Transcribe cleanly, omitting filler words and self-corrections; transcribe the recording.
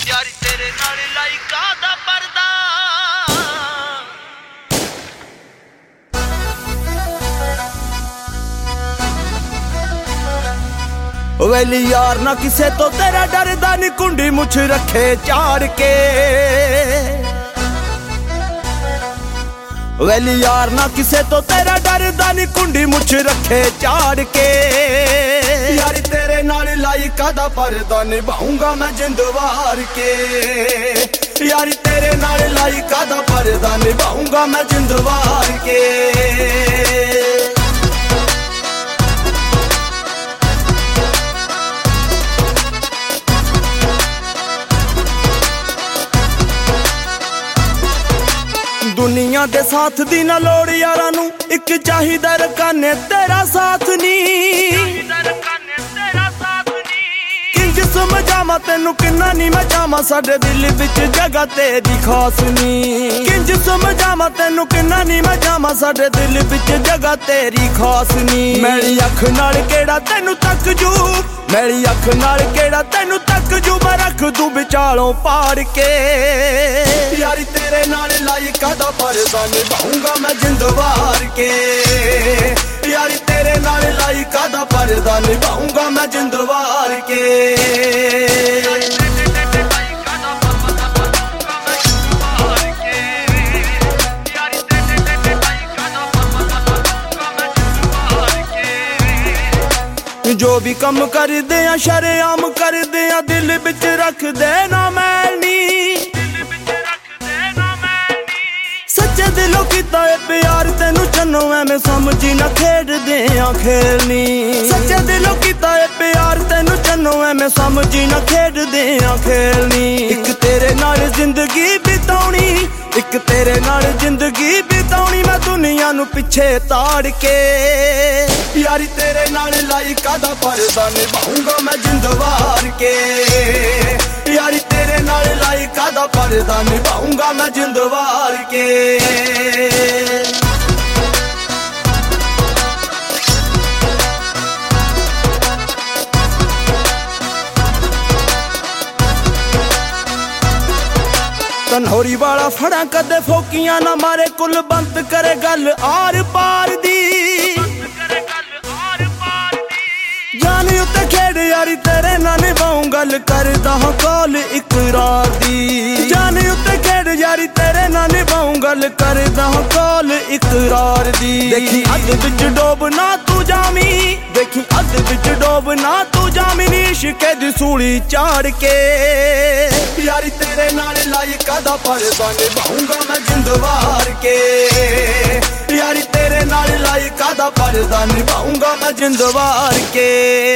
ਯਾਰੀ ਤੇਰੇ ਨਾਲ ਲਾਈਕਾ ਦਾ ਪਰਦਾ ਵੈਲੀ ਯਾਰ ਨਾ ਕਿਸੇ ਤੋਂ ਤੇਰਾ ਡਰਦਾ ਨੀ ਕੁੰਡੀ ਮੁੱਛ ਰੱਖੇ ਝਾੜ ਕੇ ਵੈਲੀ ਯਾਰ ਨਾ ਕਿਸੇ ਤੋਂ ਤੇਰਾ ਡਰਦਾ ਨੀ ਕੁੰਡੀ ਮੁੱਛ ਰੱਖੇ ਝਾੜ ਕੇ ਯਾਰੀ ਤੇਰੇ ਨਾਲ ਲਾਈਕਾ ਦਾ ਪਰਦਾ ਨਿਭਾਉਂਗਾ ਮੈਂ ਜਿੰਦ ਵਾਰ ਕੇ ਯਾਰੀ ਤੇਰੇ ਨਾਲ ਲਾਈਕਾ ਦਾ ਪਰਦਾ ਨਿਭਾਉਂਗਾ ਮੈਂ ਜਿੰਦ ਵਾਰ ਕੇ दुनिया दे साथ दी ना लोड़ यारा नू इक चाहिदा रकाने तेरा साथ नी किंज समझावा तेनू किन्ना नी मैं जावा साडे दिल विच जगह तेरी खास नी किंज समझावा तेनू किन्ना नी मैं जावा साडे दिल विच जगह तेरी खास नी मेरी अख नाल केड़ा तेनू तक जू मेरी अख नाल केड़ा तेनू तक जू मैं रख दूं विचालों पाड़ के यारी तेरे नाल लाइका दा परदा निभाऊंगा मैं जिंद वार के यारी तेरे नाल लाइका दा परदा निभाऊंगा मैं जिंद वार के जो भी कम कर दे शरेआम कर दे दिल बिच रख दे ना मैलनी सच्चे दिलों कीता है प्यार तेनू चन्नो मैं समझी ना खेड दे खेलनी सच्चे दिलों कीता है प्यार तेनू चन्नो मैं समझी ना खेड दे खेलनी एक तेरे नाल जिंदगी बिताउनी एक तेरे नाल जिंदगी बिताउनी मैं दुनिया नू पिछे ताड़ के यारी तेरे नाल लाइका दा परदा निभाऊंगा मैं जिंद वार के यारी तेरे नाल लाइका दा परदा निभाऊंगा मैं जिंद वार के तनहोरी वाला फड़ा कदे फोकियां ना मारे कुल बंद करे गल आर पार दी जान उत्ते खेड़ यारी तेरे ना निभाऊं गल करदा हां कॉल इकरार दी जान उत्ते खेड़ यारी तेरे ना निभाऊं गल करदा हां कॉल इकरार दी देखी अद विच डोबना तू जामी देखी अद विच डोबना तू जामी नी इश्के दी सूली चाड़ के यारी तेरे नाल लाइका दा परदा निभाऊंगा मैं जिंद वार के यारी तेरे नाल लाइका दा परदा निभाऊंगा मैं जिंद वार के